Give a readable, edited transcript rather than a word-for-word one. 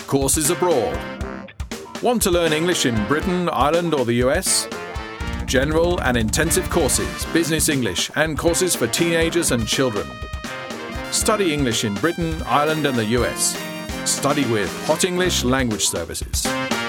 Courses abroad. Want to learn English in Britain, Ireland or the US? General and intensive courses, business English and courses for teenagers and children. Study English in Britain, Ireland and the US. Study with Hot English Language Services.